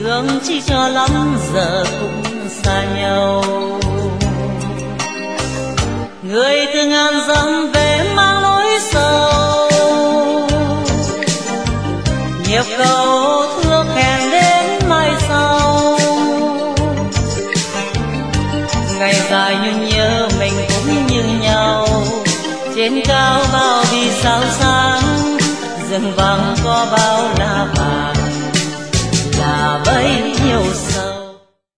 thương chi cho lắm giờ cũng xa nhau. Người từ ngàn dặm về mang nỗi sầu, nhịp cầu thương hẹn đến mai sau. Ngày dài như nhớ mình cũng như nhau, trên cao bao vì sao sáng, rừng vàng có bao lá vàng là bấy nhiêu.